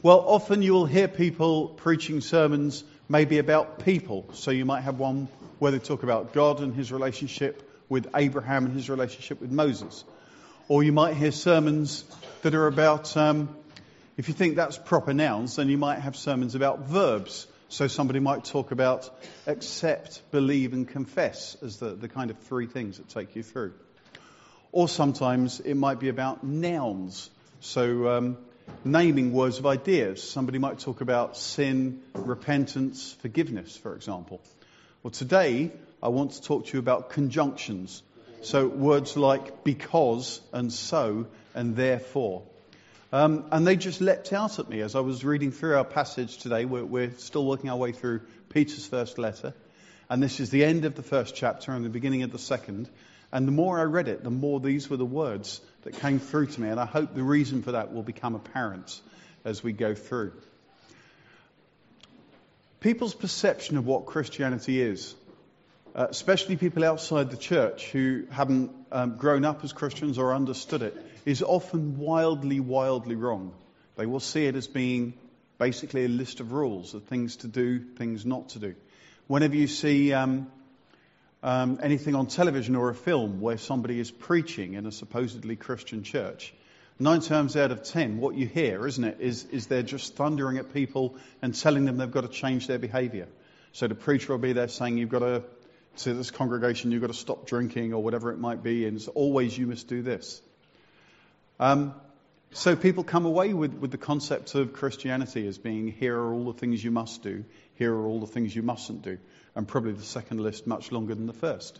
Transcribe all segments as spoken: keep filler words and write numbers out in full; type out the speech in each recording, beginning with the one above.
Well, often you will hear people preaching sermons maybe about people. So you might have one where they talk about God and his relationship with Abraham and his relationship with Moses. Or you might hear sermons that are about, um, if you think that's proper nouns, then you might have sermons about verbs. So somebody might talk about accept, believe and confess as the, the kind of three things that take you through. Or sometimes it might be about nouns. So um, naming words of ideas. Somebody might talk about sin, repentance, forgiveness, for example. Well, today I want to talk to you about conjunctions. So words like because and so and therefore. Um, and they just leapt out at me as I was reading through our passage today. We're, we're still working our way through Peter's first letter. And this is the end of the first chapter and the beginning of the second. And the more I read it, the more these were the words that came through to me. And I hope the reason for that will become apparent as we go through. People's perception of what Christianity is, uh, especially people outside the church who haven't um, grown up as Christians or understood it, is often wildly, wildly wrong. They will see it as being basically a list of rules of things to do, things not to do. Whenever you see um, um, anything on television or a film where somebody is preaching in a supposedly Christian church, nine times out of ten, what you hear, isn't it, is, is they're just thundering at people and telling them they've got to change their behaviour. So the preacher will be there saying, you've got to, to this congregation, you've got to stop drinking or whatever it might be, and it's always you must do this. Um, so people come away with, with the concept of Christianity as being, here are all the things you must do, here are all the things you mustn't do, and probably the second list much longer than the first.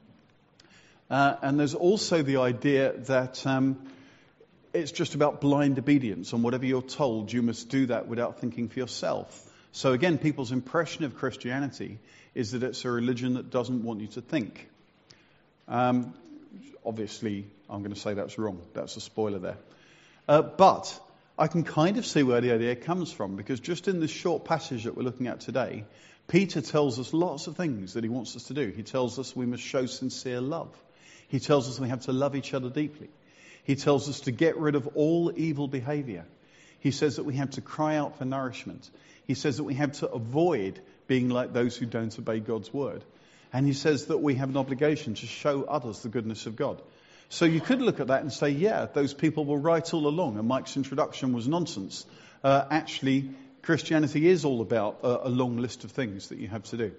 Uh, and there's also the idea that um, it's just about blind obedience, and whatever you're told, you must do that without thinking for yourself. So again, people's impression of Christianity is that it's a religion that doesn't want you to think. Um, obviously, I'm going to say that's wrong. That's a spoiler there. Uh, but I can kind of see where the idea comes from, because just in this short passage that we're looking at today, Peter tells us lots of things that he wants us to do. He tells us we must show sincere love. He tells us we have to love each other deeply. He tells us to get rid of all evil behavior. He says that we have to cry out for nourishment. He says that we have to avoid being like those who don't obey God's word. And he says that we have an obligation to show others the goodness of God. So you could look at that and say, yeah, those people were right all along, and Mike's introduction was nonsense. Uh, actually, Christianity is all about a, a long list of things that you have to do.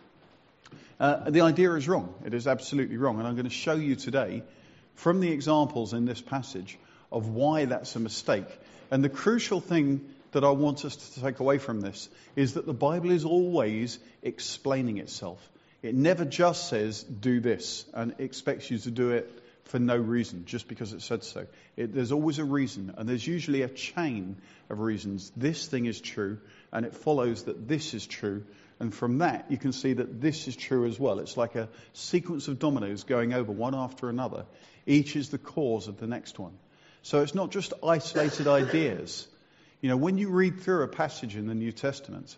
Uh, the idea is wrong. It is absolutely wrong. And I'm going to show you today, from the examples in this passage, of why that's a mistake. And the crucial thing that I want us to take away from this is that the Bible is always explaining itself. It never just says, do this, and expects you to do it for no reason, just because it said so. It, there's always a reason, and there's usually a chain of reasons. This thing is true, and it follows that this is true. And from that, you can see that this is true as well. It's like a sequence of dominoes going over one after another. Each is the cause of the next one. So it's not just isolated ideas. You know, when you read through a passage in the New Testament,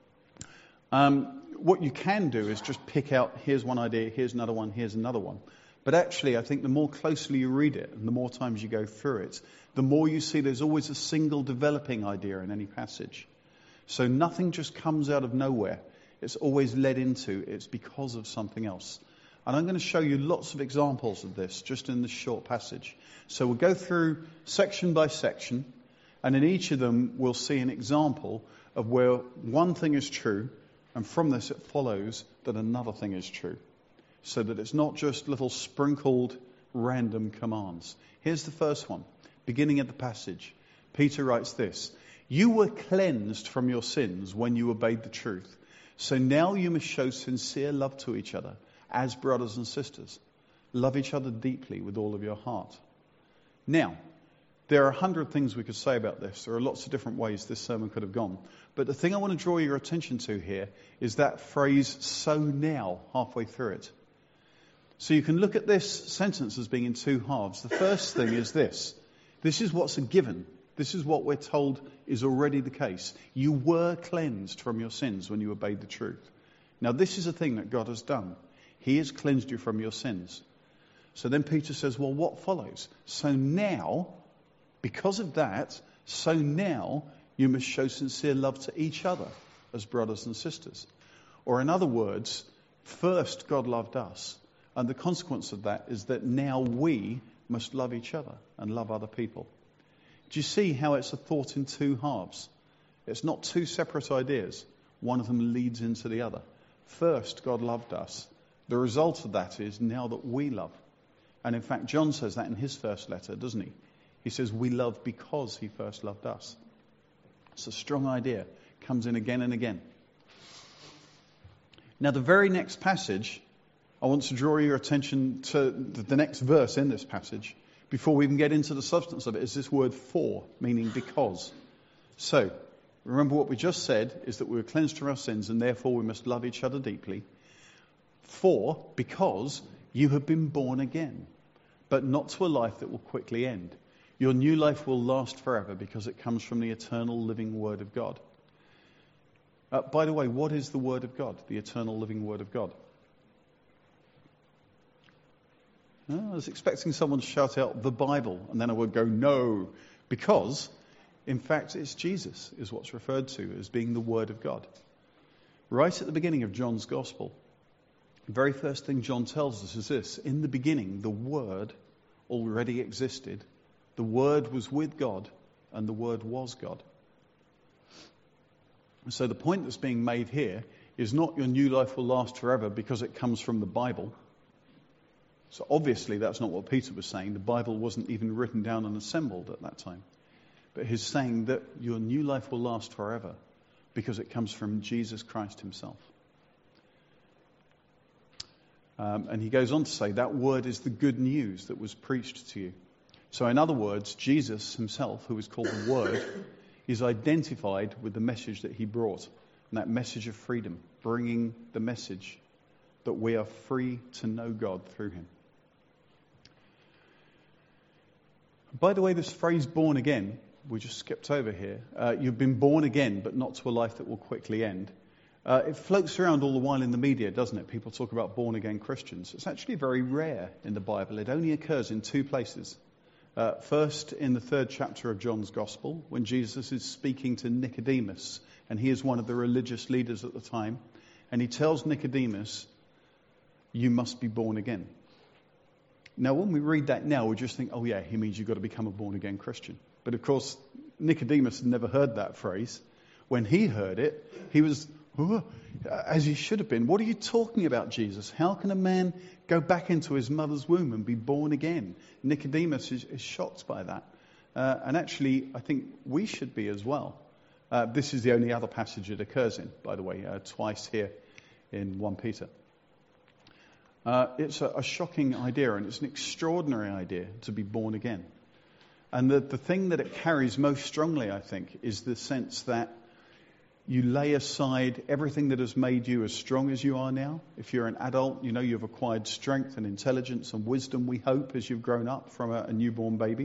um, what you can do is just pick out, here's one idea, here's another one, here's another one. But actually, I think the more closely you read it and the more times you go through it, the more you see there's always a single developing idea in any passage. So nothing just comes out of nowhere. It's always led into, it's because of something else. And I'm going to show you lots of examples of this just in this short passage. So we'll go through section by section, and in each of them we'll see an example of where one thing is true, and from this it follows that another thing is true. So that it's not just little sprinkled random commands. Here's the first one, beginning of the passage. Peter writes this: you were cleansed from your sins when you obeyed the truth. So now you must show sincere love to each other as brothers and sisters. Love each other deeply with all of your heart. Now, there are a hundred things we could say about this. There are lots of different ways this sermon could have gone. But the thing I want to draw your attention to here is that phrase, so now, halfway through it. So you can look at this sentence as being in two halves. The first thing is this. This is what's a given. This is what we're told is already the case. You were cleansed from your sins when you obeyed the truth. Now this is a thing that God has done. He has cleansed you from your sins. So then Peter says, well, what follows? So now, because of that, so now You must show sincere love to each other as brothers and sisters. Or in other words, first God loved us. And the consequence of that is that now we must love each other and love other people. Do you see how it's a thought in two halves? It's not two separate ideas. One of them leads into the other. First, God loved us. The result of that is now that we love. And in fact, John says that in his first letter, doesn't he? He says, we love because he first loved us. It's a strong idea. Comes in again and again. Now, the very next passage, I want to draw your attention to the next verse in this passage before we even get into the substance of it, is this word for, meaning because. So, remember what we just said is that we were cleansed from our sins and therefore we must love each other deeply. For, because you have been born again, but not to a life that will quickly end. Your new life will last forever because it comes from the eternal living Word of God. Uh, by the way, what is the Word of God, the eternal living Word of God? I was expecting someone to shout out the Bible, and then I would go, no, because, in fact, it's Jesus is what's referred to as being the Word of God. Right at the beginning of John's Gospel, the very first thing John tells us is this: in the beginning, the Word already existed. The Word was with God, and the Word was God. So the point that's being made here is not your new life will last forever because it comes from the Bible. So obviously that's not what Peter was saying. The Bible wasn't even written down and assembled at that time. But he's saying that your new life will last forever because it comes from Jesus Christ himself. Um, and he goes on to say that word is the good news that was preached to you. So in other words, Jesus himself, who is called the Word, is identified with the message that he brought. And that message of freedom, bringing the message that we are free to know God through him. By the way, this phrase born again, we just skipped over here. Uh, you've been born again, but not to a life that will quickly end. Uh, it floats around all the while in the media, doesn't it? People talk about born again Christians. It's actually very rare in the Bible. It only occurs in two places. Uh, first, in the third chapter of John's Gospel, when Jesus is speaking to Nicodemus, and he is one of the religious leaders at the time, and he tells Nicodemus, you must be born again. Now, when we read that now, we just think, oh yeah, he means you've got to become a born-again Christian. But of course, Nicodemus had never heard that phrase. When he heard it, he was, oh, as he should have been. What are you talking about, Jesus? How can a man go back into his mother's womb and be born again? Nicodemus is, is shocked by that. Uh, and actually, I think we should be as well. Uh, this is the only other passage it occurs in, by the way, uh, twice here in First Peter. Uh, it's a, a shocking idea, and it's an extraordinary idea to be born again. And the, the thing that it carries most strongly, I think, is the sense that you lay aside everything that has made you as strong as you are now. If you're an adult, you know you've acquired strength and intelligence and wisdom, we hope, as you've grown up from a, a newborn baby.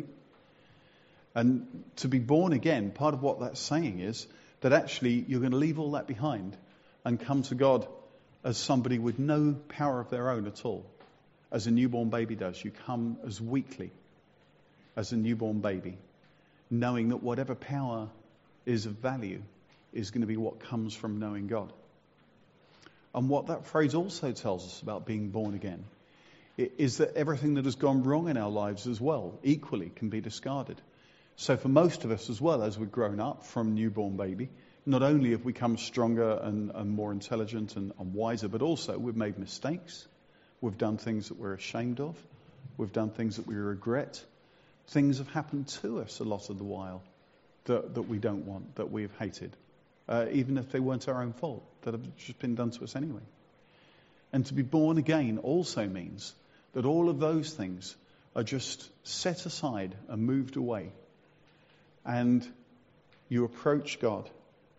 And to be born again, part of what that's saying is that actually you're going to leave all that behind and come to God as somebody with no power of their own at all. As a newborn baby does, you come as weakly as a newborn baby, knowing that whatever power is of value is going to be what comes from knowing God. And what that phrase also tells us about being born again is that everything that has gone wrong in our lives as well, equally, can be discarded. So for most of us as well, as we've grown up from newborn baby, not only have we become stronger and, and more intelligent and, and wiser, but also we've made mistakes. We've done things that we're ashamed of. We've done things that we regret. Things have happened to us a lot of the while that, that we don't want, that we've hated. Uh, even if they weren't our own fault, that have just been done to us anyway. And to be born again also means that all of those things are just set aside and moved away. And you approach God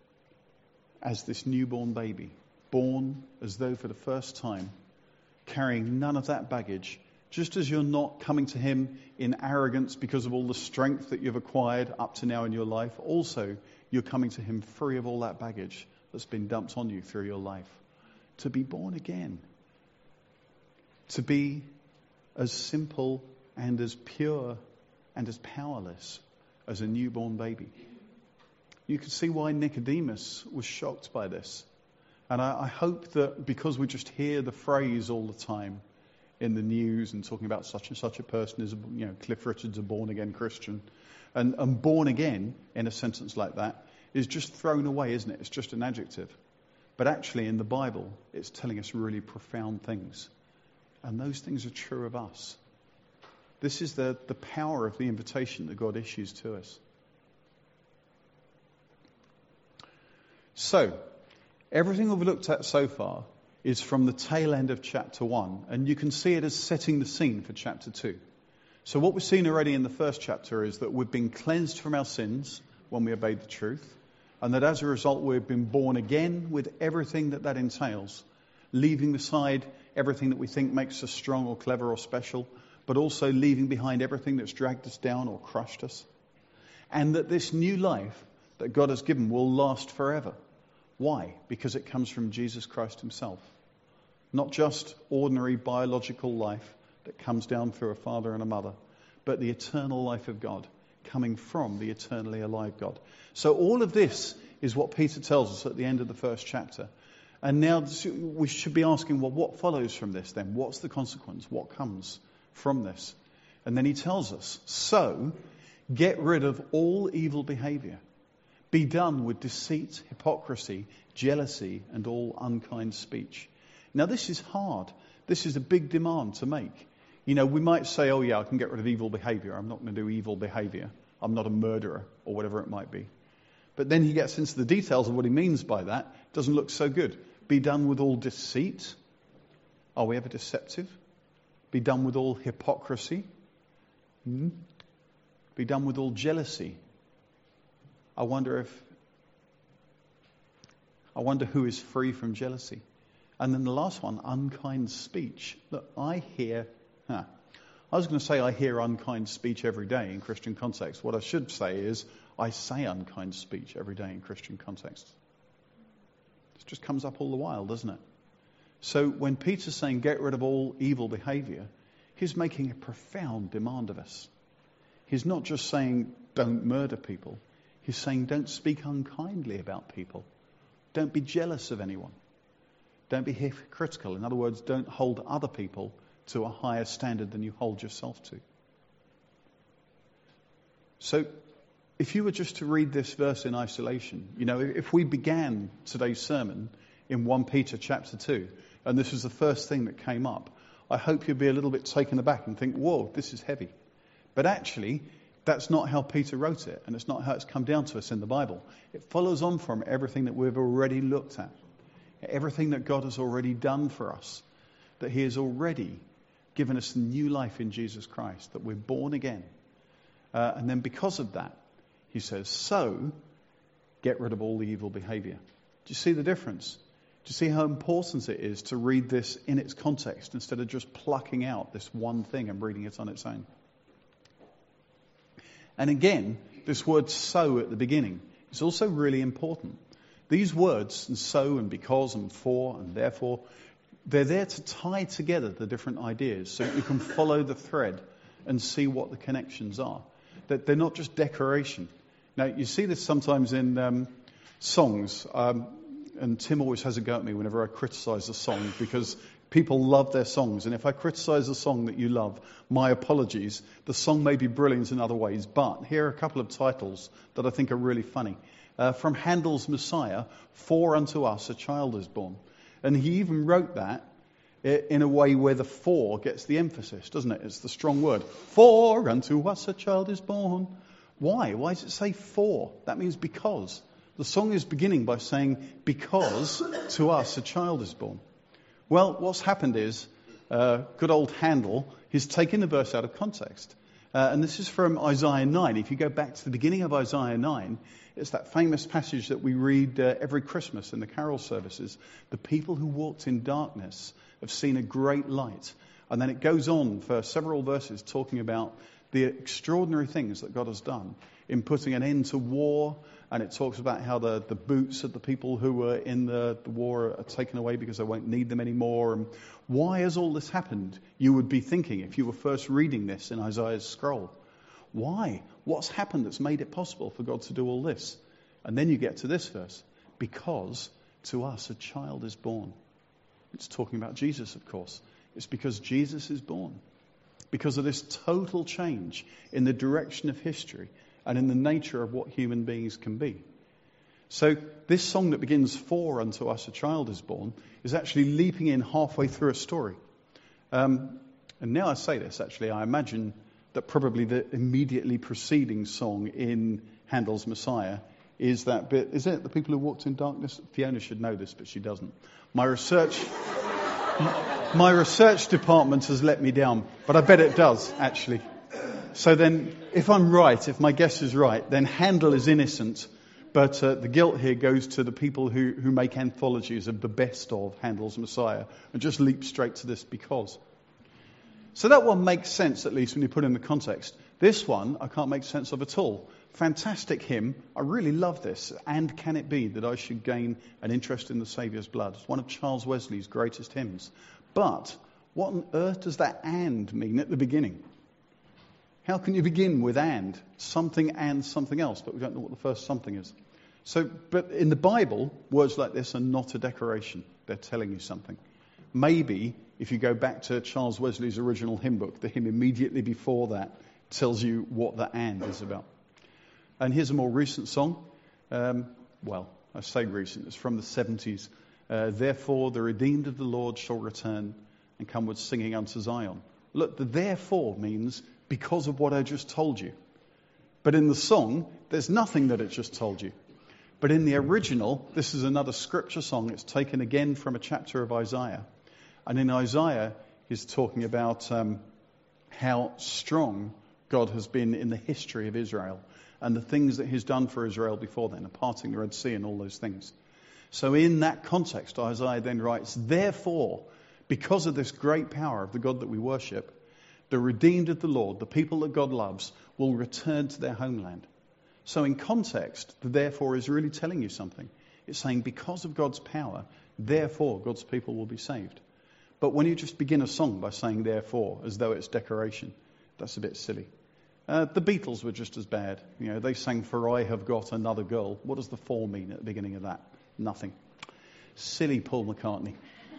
as this newborn baby, born as though for the first time, carrying none of that baggage, just as you're not coming to him in arrogance because of all the strength that you've acquired up to now in your life. Also, you're coming to him free of all that baggage that's been dumped on you through your life. To be born again. To be as simple and as pure and as powerless as a newborn baby. You can see why Nicodemus was shocked by this. And I, I hope that because we just hear the phrase all the time in the news and talking about such and such a person is, you know, Cliff Richard's a born-again Christian. And, and born again, in a sentence like that, is just thrown away, isn't it? It's just an adjective. But actually, in the Bible, it's telling us really profound things. And those things are true of us. This is the, the power of the invitation that God issues to us. So, everything we've looked at so far is from the tail end of chapter one. And you can see it as setting the scene for chapter two. So what we've seen already in the first chapter is that we've been cleansed from our sins when we obeyed the truth. And that as a result, we've been born again with everything that that entails. Leaving aside everything that we think makes us strong or clever or special. But also leaving behind everything that's dragged us down or crushed us. And that this new life that God has given will last forever. Why? Because it comes from Jesus Christ himself. Not just ordinary biological life that comes down through a father and a mother, but the eternal life of God coming from the eternally alive God. So all of this is what Peter tells us at the end of the first chapter. And now we should be asking, well, what follows from this then? What's the consequence? What comes from this? And then he tells us, so get rid of all evil behavior. Be done with deceit, hypocrisy, jealousy, and all unkind speech. Now this is hard. This is a big demand to make. You know, we might say, oh yeah, I can get rid of evil behavior. I'm not going to do evil behavior. I'm not a murderer, or whatever it might be. But then he gets into the details of what he means by that. It doesn't look so good. Be done with all deceit. Are we ever deceptive? Be done with all hypocrisy. Hmm? Be done with all jealousy. I wonder if, I wonder who is free from jealousy. And then the last one, unkind speech. Look, I hear, huh, I was going to say I hear unkind speech every day in Christian context. What I should say is I say unkind speech every day in Christian context. It just comes up all the while, doesn't it? So when Peter's saying get rid of all evil behavior, he's making a profound demand of us. He's not just saying don't murder people. He's saying don't speak unkindly about people. Don't be jealous of anyone. Don't be hypocritical. In other words, don't hold other people to a higher standard than you hold yourself to. So, if you were just to read this verse in isolation, you know, if we began today's sermon in First Peter chapter two, and this was the first thing that came up, I hope you'd be a little bit taken aback and think, whoa, this is heavy. But actually, that's not how Peter wrote it, and it's not how it's come down to us in the Bible. It follows on from everything that we've already looked at, everything that God has already done for us, that he has already given us a new life in Jesus Christ, that we're born again. Uh, and then because of that, he says, so get rid of all the evil behavior. Do you see the difference? Do you see how important it is to read this in its context instead of just plucking out this one thing and reading it on its own? And again, this word so at the beginning is also really important. These words, and so and because and for and therefore, they're there to tie together the different ideas so that you can follow the thread and see what the connections are. That they're not just decoration. Now, you see this sometimes in um, songs, um, and Tim always has a go at me whenever I criticise a song because people love their songs. And if I criticise a song that you love, my apologies. The song may be brilliant in other ways, but here are a couple of titles that I think are really funny. Uh, from Handel's Messiah, For Unto Us a Child is Born. And he even wrote that in a way where the for gets the emphasis, doesn't it? It's the strong word. For unto us a child is born. Why? Why does it say for? That means because. The song is beginning by saying, because to us a child is born. Well, what's happened is, uh, good old Handel, he's taken the verse out of context. Uh, and this is from Isaiah nine. If you go back to the beginning of Isaiah nine, it's that famous passage that we read uh, every Christmas in the carol services. The people who walked in darkness have seen a great light. And then it goes on for several verses talking about the extraordinary things that God has done in putting an end to war. And it talks about how the, the boots of the people who were in the, the war are taken away because they won't need them anymore. And why has all this happened? You would be thinking if you were first reading this in Isaiah's scroll. Why? What's happened that's made it possible for God to do all this? And then you get to this verse, because to us a child is born. It's talking about Jesus, of course. It's because Jesus is born. Because of this total change in the direction of history and in the nature of what human beings can be. So this song that begins, "For unto us a child is born," is actually leaping in halfway through a story. Um, and now I say this, actually, I imagine that probably the immediately preceding song in Handel's Messiah is that bit. Is it "The People Who Walked in Darkness"? Fiona should know this, but she doesn't. My research, my research department has let me down, but I bet it does, actually. So then, if I'm right, if my guess is right, then Handel is innocent, but uh, the guilt here goes to the people who, who make anthologies of the best of Handel's Messiah and just leap straight to this because. So that one makes sense, at least, when you put it in the context. This one, I can't make sense of at all. Fantastic hymn. I really love this. "And can it be that I should gain an interest in the Saviour's blood?" It's one of Charles Wesley's greatest hymns. But what on earth does that "and" mean at the beginning? How can you begin with "and"? Something and something else, but we don't know what the first something is. So, but in the Bible, words like this are not a decoration. They're telling you something. Maybe if you go back to Charles Wesley's original hymn book, the hymn immediately before that tells you what the "and" is about. And here's a more recent song. Um, well, I say recent. It's from the seventies. Uh, "Therefore the redeemed of the Lord shall return and come with singing unto Zion." Look, the "therefore" means because of what I just told you. But in the song, there's nothing that it just told you. But in the original, this is another scripture song. It's taken again from a chapter of Isaiah. And in Isaiah, he's talking about um, how strong God has been in the history of Israel and the things that he's done for Israel before then, parting the Red Sea and all those things. So in that context, Isaiah then writes, "Therefore, because of this great power of the God that we worship, the redeemed of the Lord, the people that God loves, will return to their homeland." So in context, the "therefore" is really telling you something. It's saying because of God's power, therefore God's people will be saved. But when you just begin a song by saying "therefore" as though it's decoration, that's a bit silly. Uh, the Beatles were just as bad. You know, they sang "For I Have Got Another Girl." What does the "for" mean at the beginning of that? Nothing. Silly Paul McCartney.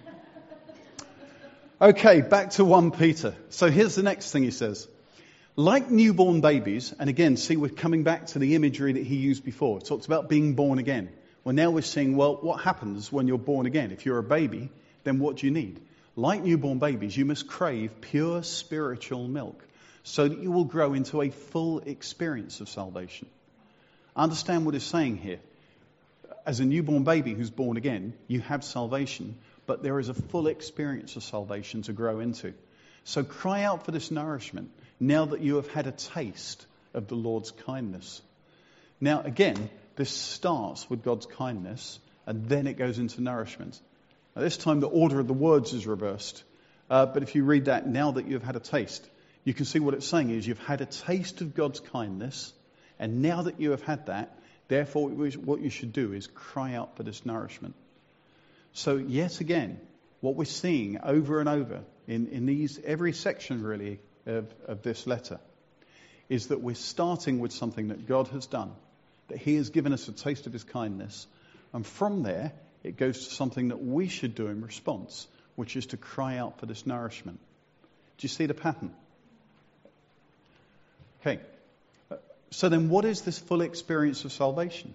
Okay, back to First Peter. So here's the next thing he says. Like newborn babies, and again, see, we're coming back to the imagery that he used before. It talks about being born again. Well, now we're seeing, well, what happens when you're born again? If you're a baby, then what do you need? Like newborn babies, you must crave pure spiritual milk so that you will grow into a full experience of salvation. Understand what he's saying here. As a newborn baby who's born again, you have salvation, but there is a full experience of salvation to grow into. So cry out for this nourishment now that you have had a taste of the Lord's kindness. Now, again, this starts with God's kindness, and then it goes into nourishment. Now, this time the order of the words is reversed. Uh, but if you read that, now that you've had a taste, you can see what it's saying is you've had a taste of God's kindness, and now that you have had that, therefore what you should do is cry out for this nourishment. So yet again, what we're seeing over and over in, in these every section really of, of this letter is that we're starting with something that God has done, that he has given us a taste of his kindness, and from there it goes to something that we should do in response, which is to cry out for this nourishment. Do you see the pattern? Okay. So then what is this full experience of salvation?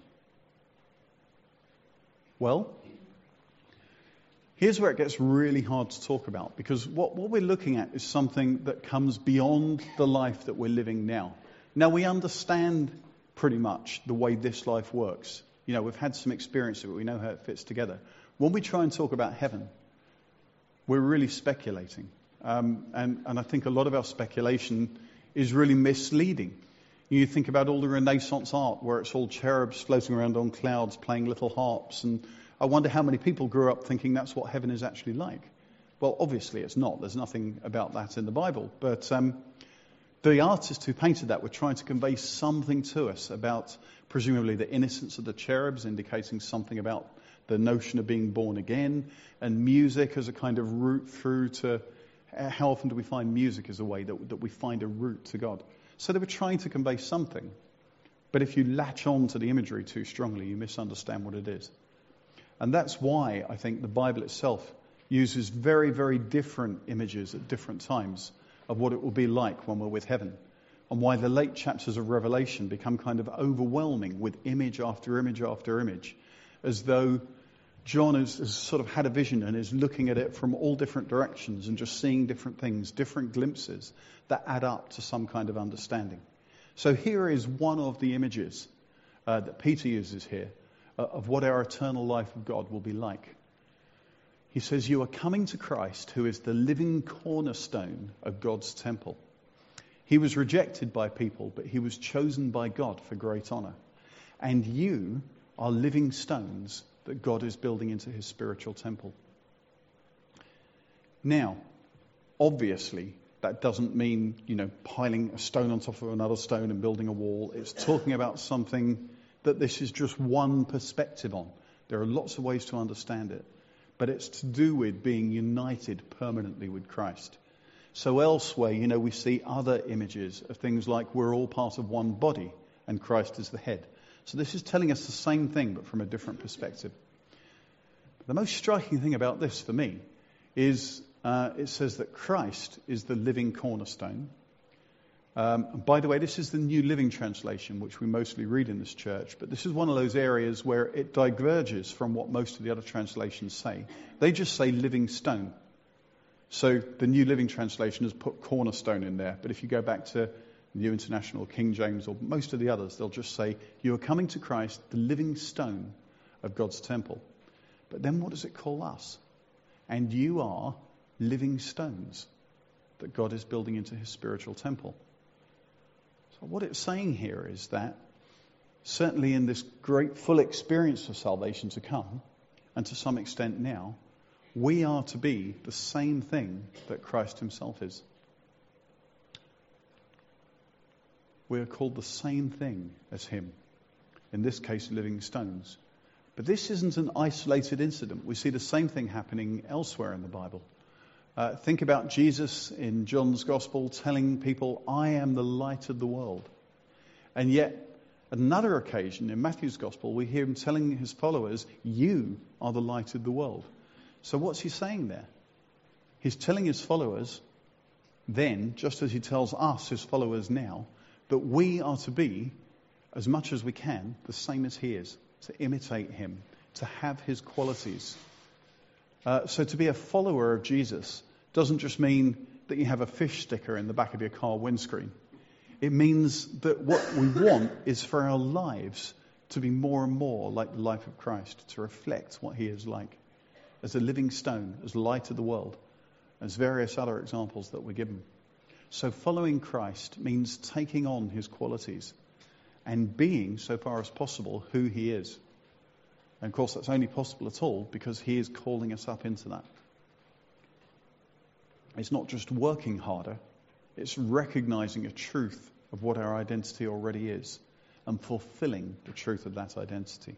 Well, here's where it gets really hard to talk about, because what, what we're looking at is something that comes beyond the life that we're living now. Now, we understand pretty much the way this life works. You know, we've had some experience of it. We know how it fits together. When we try and talk about heaven, we're really speculating. Um, and, and I think a lot of our speculation is really misleading. You think about all the Renaissance art where it's all cherubs floating around on clouds playing little harps, and I wonder how many people grew up thinking that's what heaven is actually like. Well, obviously it's not. There's nothing about that in the Bible. But um, the artist who painted that were trying to convey something to us about presumably the innocence of the cherubs, indicating something about the notion of being born again, and music as a kind of route through to how often do we find music as a way that, that we find a route to God. So they were trying to convey something. But if you latch on to the imagery too strongly, you misunderstand what it is. And that's why I think the Bible itself uses very, very different images at different times of what it will be like when we're with heaven. And why the late chapters of Revelation become kind of overwhelming with image after image after image, as though John has, has sort of had a vision and is looking at it from all different directions and just seeing different things, different glimpses that add up to some kind of understanding. So here is one of the images uh, that Peter uses here uh, of what our eternal life of God will be like. He says, you are coming to Christ, who is the living cornerstone of God's temple. He was rejected by people, but he was chosen by God for great honor. And you are living stones that God is building into his spiritual temple. Now, obviously, that doesn't mean, you know, piling a stone on top of another stone and building a wall. It's talking about something that this is just one perspective on. There are lots of ways to understand it, but it's to do with being united permanently with Christ. So elsewhere, you know, we see other images of things like we're all part of one body and Christ is the head. So this is telling us the same thing, but from a different perspective. The most striking thing about this for me is uh, it says that Christ is the living cornerstone. Um, and by the way, this is the New Living Translation, which we mostly read in this church, but this is one of those areas where it diverges from what most of the other translations say. They just say living stone. So the New Living Translation has put cornerstone in there, but if you go back to New International, King James, or most of the others, they'll just say, you are coming to Christ, the living stone of God's temple. But then what does it call us? And you are living stones that God is building into his spiritual temple. So what it's saying here is that certainly in this great full experience of salvation to come, and to some extent now, we are to be the same thing that Christ himself is. We are called the same thing as him. In this case, living stones. But this isn't an isolated incident. We see the same thing happening elsewhere in the Bible. Uh, think about Jesus in John's Gospel telling people, I am the light of the world. And yet, at another occasion in Matthew's Gospel, we hear him telling his followers, you are the light of the world. So what's he saying there? He's telling his followers then, just as he tells us, his followers now, that we are to be, as much as we can, the same as he is, to imitate him, to have his qualities. Uh, so to be a follower of Jesus doesn't just mean that you have a fish sticker in the back of your car windscreen. It means that what we want is for our lives to be more and more like the life of Christ, to reflect what he is like, as a living stone, as light of the world, as various other examples that we're given. So following Christ means taking on his qualities and being, so far as possible, who he is. And of course, that's only possible at all because he is calling us up into that. It's not just working harder, it's recognizing a truth of what our identity already is and fulfilling the truth of that identity.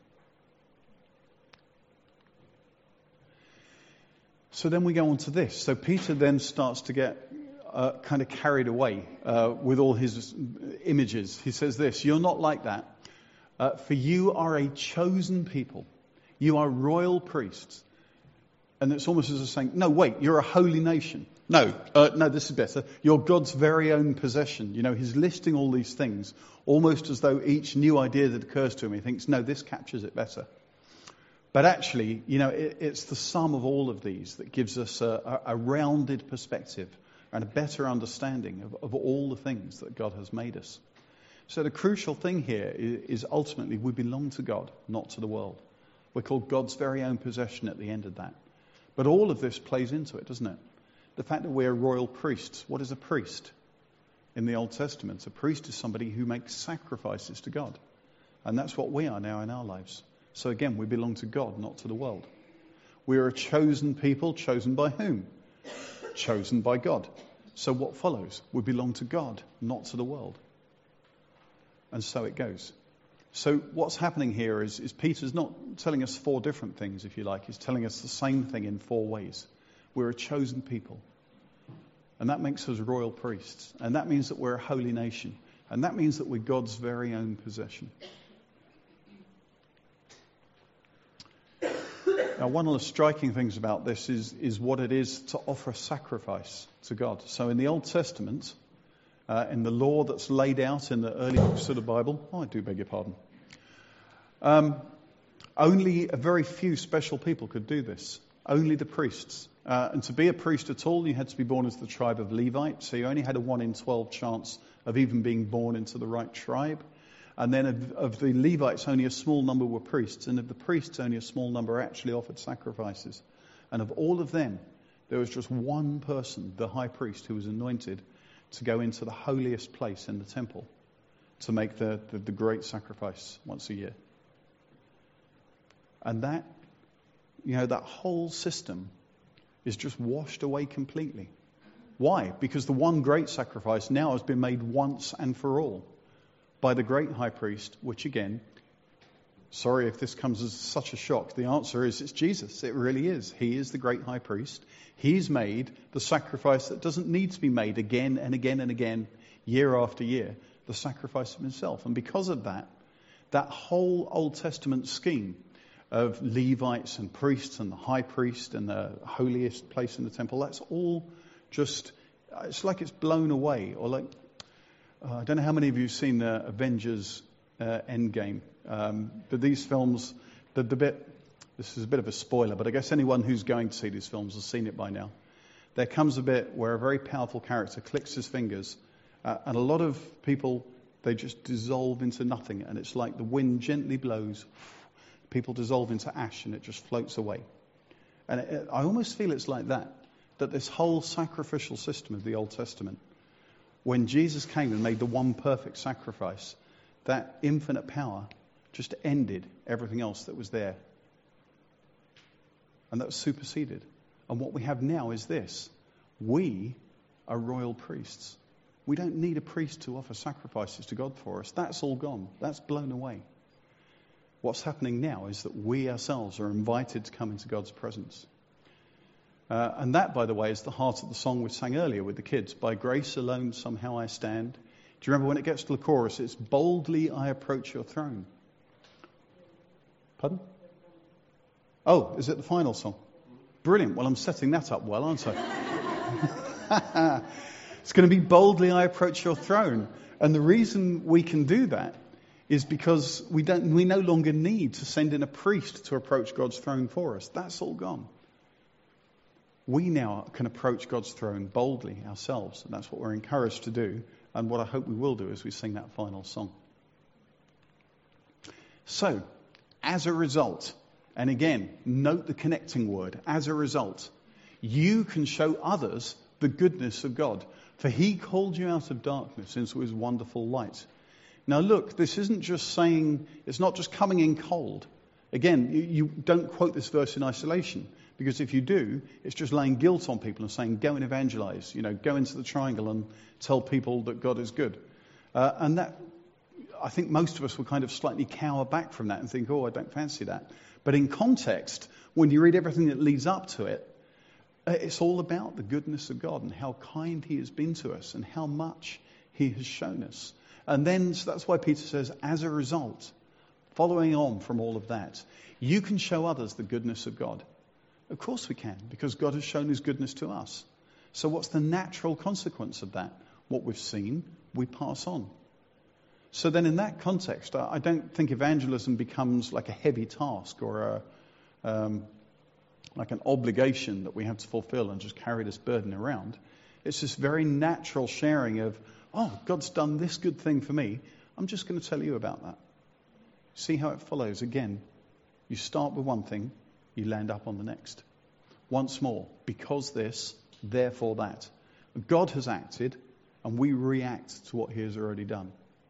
So then we go on to this. So Peter then starts to get uh, kind of carried away uh, with all his images. He says this, you're not like that. Uh, for you are a chosen people. You are royal priests. And it's almost as if saying, no, wait, you're a holy nation. No, uh, no, this is better. You're God's very own possession. You know, he's listing all these things, almost as though each new idea that occurs to him, he thinks, no, this captures it better. But actually, you know, it, it's the sum of all of these that gives us a, a, a rounded perspective and a better understanding of, of all the things that God has made us. So the crucial thing here is, is ultimately we belong to God, not to the world. We're called God's very own possession at the end of that. But all of this plays into it, doesn't it? The fact that we're royal priests. What is a priest? In the Old Testament, a priest is somebody who makes sacrifices to God. And that's what we are now in our lives. So again, we belong to God, not to the world. We are a chosen people, chosen by whom? Chosen by God. So what follows? We belong to God, not to the world. And so it goes. So what's happening here is, is Peter's not telling us four different things, if you like. He's telling us the same thing in four ways. We're a chosen people. And that makes us royal priests. And that means that we're a holy nation. And that means that we're God's very own possession. Now, one of the striking things about this is, is what it is to offer sacrifice to God. So in the Old Testament, uh, in the law that's laid out in the early books of the Bible, oh, I do beg your pardon, um, only a very few special people could do this. Only the priests. Uh, and to be a priest at all, you had to be born into the tribe of Levite. So you only had a one in twelve chance of even being born into the right tribe. And then of, of the Levites, only a small number were priests. And of the priests, only a small number actually offered sacrifices. And of all of them, there was just one person, the high priest, who was anointed to go into the holiest place in the temple to make the, the, the great sacrifice once a year. And that, you know, that whole system is just washed away completely. Why? Because the one great sacrifice now has been made once and for all by the great high priest, which again, sorry if this comes as such a shock, the answer is it's Jesus. It really is. He is the great high priest. He's made the sacrifice that doesn't need to be made again and again and again, year after year, the sacrifice of himself. And because of that, that whole Old Testament scheme of Levites and priests and the high priest and the holiest place in the temple, that's all just, it's like it's blown away. Or like, uh, I don't know how many of you have seen the Avengers uh, Endgame, um, but these films, the, the bit, this is a bit of a spoiler, but I guess anyone who's going to see these films has seen it by now. There comes a bit where a very powerful character clicks his fingers, uh, and a lot of people, they just dissolve into nothing, and it's like the wind gently blows. People dissolve into ash and it just floats away. And it, it, I almost feel it's like that, that this whole sacrificial system of the Old Testament, when Jesus came and made the one perfect sacrifice, that infinite power just ended everything else that was there. And that was superseded. And what we have now is this. We are royal priests. We don't need a priest to offer sacrifices to God for us. That's all gone. That's blown away. What's happening now is that we ourselves are invited to come into God's presence. Uh, and that, by the way, is the heart of the song we sang earlier with the kids. By grace alone somehow I stand. Do you remember when it gets to the chorus? It's boldly I approach your throne. Pardon? Oh, is it the final song? Brilliant. Well, I'm setting that up well, aren't I? It's going to be boldly I approach your throne. And the reason we can do that is because we don't, we no longer need to send in a priest to approach God's throne for us. That's all gone. We now can approach God's throne boldly ourselves, and that's what we're encouraged to do, and what I hope we will do as we sing that final song. So, as a result, and again, note the connecting word, as a result, you can show others the goodness of God, for he called you out of darkness into his wonderful light. Now look, this isn't just saying, it's not just coming in cold. Again, you, you don't quote this verse in isolation, because if you do, it's just laying guilt on people and saying, go and evangelize, you know, go into the triangle and tell people that God is good. Uh, and that, I think most of us will kind of slightly cower back from that and think, oh, I don't fancy that. But in context, when you read everything that leads up to it, it's all about the goodness of God and how kind he has been to us and how much he has shown us. And then, so that's why Peter says, as a result, following on from all of that, you can show others the goodness of God. Of course we can, because God has shown his goodness to us. So what's the natural consequence of that? What we've seen, we pass on. So then in that context, I don't think evangelism becomes like a heavy task or a, um, like an obligation that we have to fulfill and just carry this burden around. It's this very natural sharing of, oh, God's done this good thing for me. I'm just going to tell you about that. See how it follows. Again, you start with one thing, you land up on the next. Once more, because this, therefore that. God has acted, and we react to what he has already done.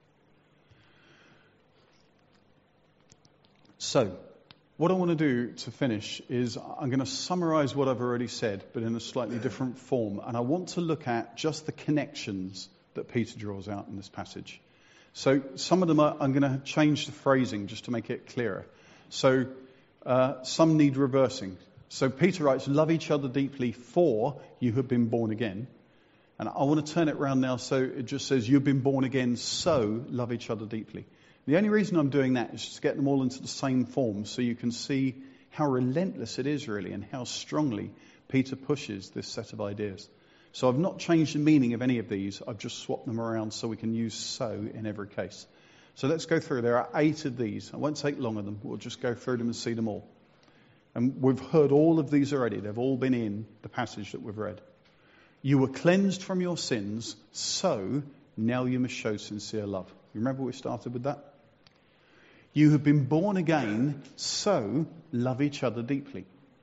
So, what I want to do to finish is I'm going to summarize what I've already said, but in a slightly different form. And I want to look at just the connections that Peter draws out in this passage. So some of them are, I'm going to change the phrasing just to make it clearer. So uh, some need reversing. So Peter writes, love each other deeply, for you have been born again. And I want to turn it around now so it just says, you've been born again, so love each other deeply. The only reason I'm doing that is just to get them all into the same form so you can see how relentless it is really and how strongly Peter pushes this set of ideas. So I've not changed the meaning of any of these. I've just swapped them around so we can use so in every case. So let's go through. There are eight of these. I won't take long of them. We'll just go through them and see them all. And we've heard all of these already. They've all been in the passage that we've read. You were cleansed from your sins, so now you must show sincere love. You remember we started with that? You have been born again, so love each other deeply.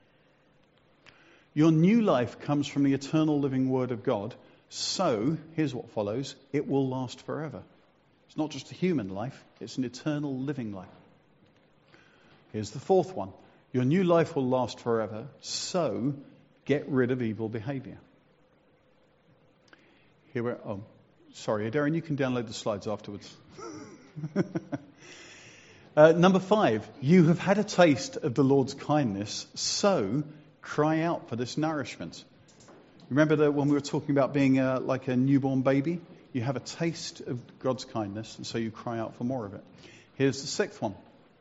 Your new life comes from the eternal living Word of God, so, here's what follows, it will last forever. It's not just a human life, it's an eternal living life. Here's the fourth one. Your new life will last forever, so get rid of evil behavior. Here we're, oh, sorry, Darren, you can download the slides afterwards. uh, number five, you have had a taste of the Lord's kindness, so cry out for this nourishment. Remember that when we were talking about being uh, like a newborn baby? You have a taste of God's kindness, and so you cry out for more of it. Here's the sixth one.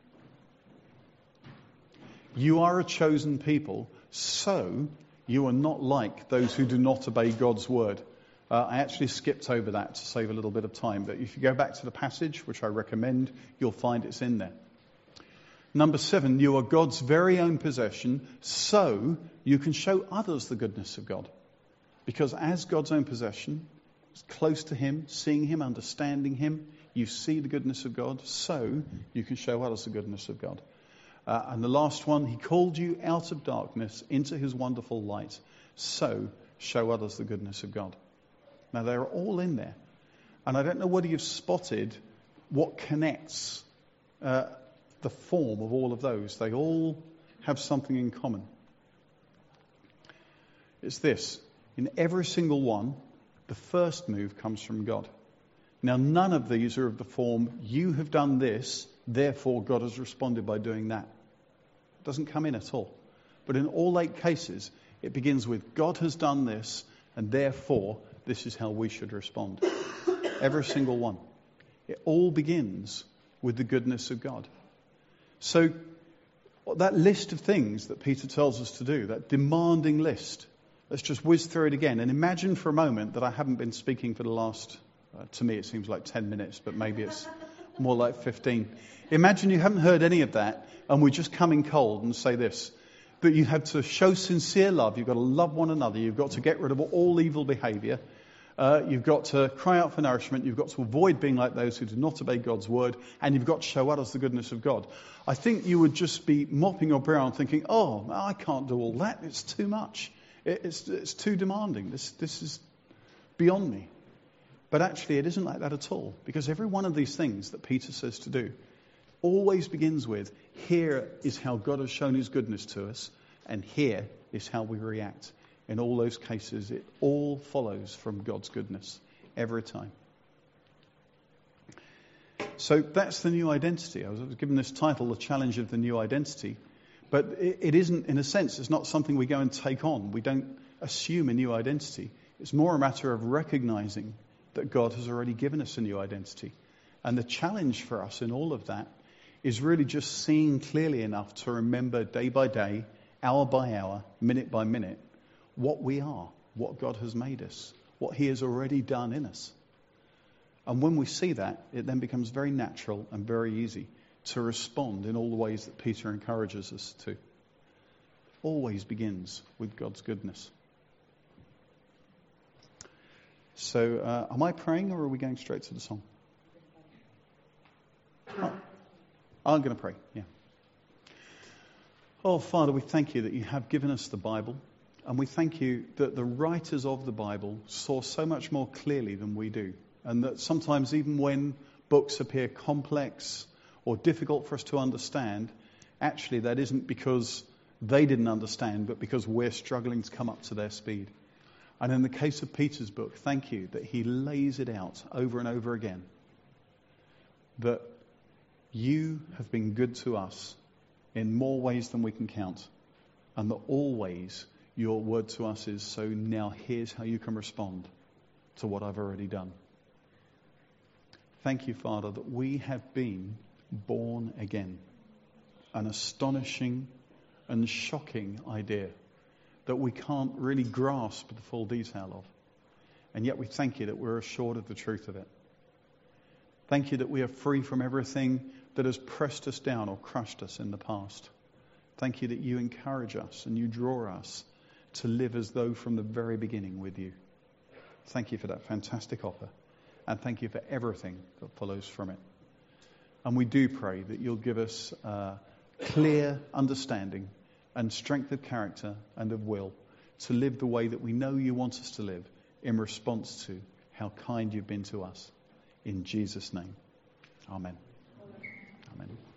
You are a chosen people, so you are not like those who do not obey God's word. Uh, I actually skipped over that to save a little bit of time, but if you go back to the passage, which I recommend, you'll find it's in there. Number seven, you are God's very own possession, so you can show others the goodness of God. Because as God's own possession, close to Him, seeing Him, understanding Him, you see the goodness of God, so you can show others the goodness of God. Uh, and the last one, He called you out of darkness into His wonderful light, so show others the goodness of God. Now, they're all in there. And I don't know whether you've spotted what connects uh, the form of all of those. They all have something in common. It's this. In every single one, the first move comes from God. Now, none of these are of the form, you have done this, therefore God has responded by doing that. It doesn't come in at all. But in all eight cases, it begins with God has done this, and therefore this is how we should respond. Every single one. It all begins with the goodness of God. So that list of things that Peter tells us to do, that demanding list, let's just whiz through it again and imagine for a moment that I haven't been speaking for the last, uh, to me it seems like ten minutes, but maybe it's more like fifteen. Imagine you haven't heard any of that and we just come in cold and say this, that you have to show sincere love, you've got to love one another, you've got to get rid of all evil behaviour, uh, you've got to cry out for nourishment, you've got to avoid being like those who do not obey God's word, and you've got to show others the goodness of God. I think you would just be mopping your brow and thinking, oh, I can't do all that, it's too much. It's, it's too demanding. This, this is beyond me. But actually, it isn't like that at all. Because every one of these things that Peter says to do always begins with, here is how God has shown His goodness to us, and here is how we react. In all those cases, it all follows from God's goodness every time. So that's the new identity. I was given this title, The Challenge of the New Identity. But it isn't, in a sense, it's not something we go and take on. We don't assume a new identity. It's more a matter of recognizing that God has already given us a new identity. And the challenge for us in all of that is really just seeing clearly enough to remember day by day, hour by hour, minute by minute, what we are, what God has made us, what He has already done in us. And when we see that, it then becomes very natural and very easy to respond in all the ways that Peter encourages us to. Always begins with God's goodness. So, uh, am I praying or are we going straight to the song? Oh, I'm going to pray, yeah. Oh, Father, we thank you that you have given us the Bible, and we thank you that the writers of the Bible saw so much more clearly than we do, and that sometimes even when books appear complex or difficult for us to understand, actually that isn't because they didn't understand, but because we're struggling to come up to their speed. And in the case of Peter's book, thank you that he lays it out over and over again, that you have been good to us in more ways than we can count, and that always your word to us is, so now here's how you can respond. to what I've already done. Thank you, Father, that we have been born again. An astonishing and shocking idea that we can't really grasp the full detail of. And yet we thank you that we're assured of the truth of it. Thank you that we are free from everything that has pressed us down or crushed us in the past. Thank you that you encourage us and you draw us to live as though from the very beginning with you. Thank you for that fantastic offer. And thank you for everything that follows from it. And we do pray that you'll give us uh, clear understanding and strength of character and of will to live the way that we know you want us to live in response to how kind you've been to us. In Jesus' name. Amen. Amen. Amen.